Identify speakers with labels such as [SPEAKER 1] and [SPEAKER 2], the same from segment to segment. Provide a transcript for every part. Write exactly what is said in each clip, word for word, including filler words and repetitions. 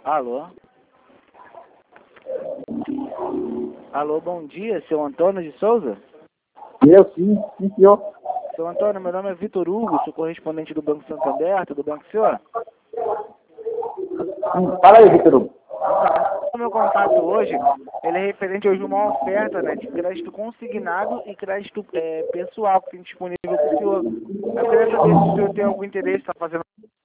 [SPEAKER 1] Alô? Alô, bom dia, seu Antônio de Souza?
[SPEAKER 2] Eu sim, sim, senhor.
[SPEAKER 1] Seu Antônio, meu nome é Vitor Hugo, sou correspondente do Banco Santander, tudo bem com o senhor?
[SPEAKER 2] Hum, Fala aí, Vitor Hugo.
[SPEAKER 1] O meu contato hoje, ele é referente hoje a uma oferta, né, de crédito consignado e crédito é, pessoal que tem disponível para o senhor. Eu queria saber se o senhor tem algum interesse, está fazendo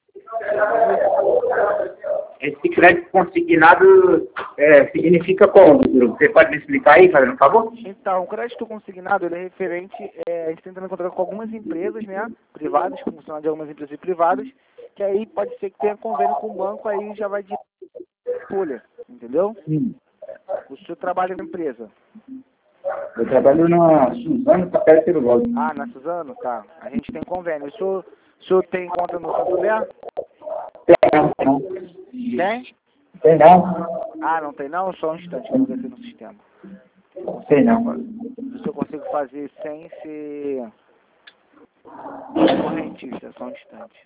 [SPEAKER 2] Esse crédito consignado é, significa como, Vitor Hugo? Você pode me explicar aí, fazendo um favor?
[SPEAKER 1] Então, o crédito consignado, ele é referente, é, a gente tenta encontrar com algumas empresas, né, privadas, como funcionário de algumas empresas privadas, que aí pode ser que tenha convênio com o banco, aí já vai de folha, entendeu?
[SPEAKER 2] Sim.
[SPEAKER 1] O senhor trabalha na empresa.
[SPEAKER 2] Eu trabalho na Suzano Papel Celulose.
[SPEAKER 1] Ah, na Suzano? Tá. A gente tem convênio. O senhor, o senhor tem conta no Santander?
[SPEAKER 2] Tem não, tem não.
[SPEAKER 1] Tem?
[SPEAKER 2] Tem não.
[SPEAKER 1] Ah, não tem não? Só um instante, vamos ver aqui no sistema.
[SPEAKER 2] Tem não.
[SPEAKER 1] Se eu consigo fazer sem ser correntista, só um instante.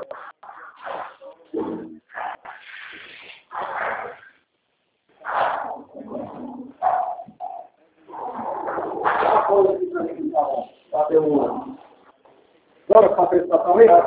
[SPEAKER 2] Bora para a apresentação aí?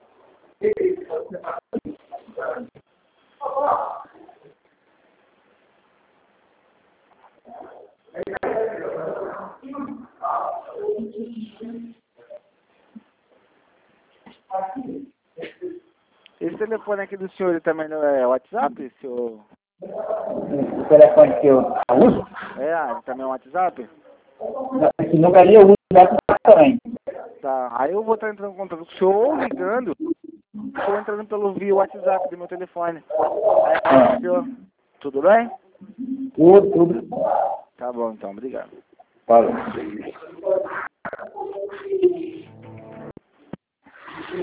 [SPEAKER 1] Esse telefone aqui do senhor ele também não é WhatsApp, senhor?
[SPEAKER 2] O telefone que eu uso,
[SPEAKER 1] É, ah, ele também é WhatsApp?
[SPEAKER 2] esse número ali eu uso WhatsApp também.
[SPEAKER 1] Tá. Aí eu vou estar entrando em contato com o senhor ou ligando, ou entrando pelo via WhatsApp do meu telefone. Aí, senhor, tudo bem?
[SPEAKER 2] Tudo, tudo.
[SPEAKER 1] Tá bom, então, obrigado.
[SPEAKER 2] Falou.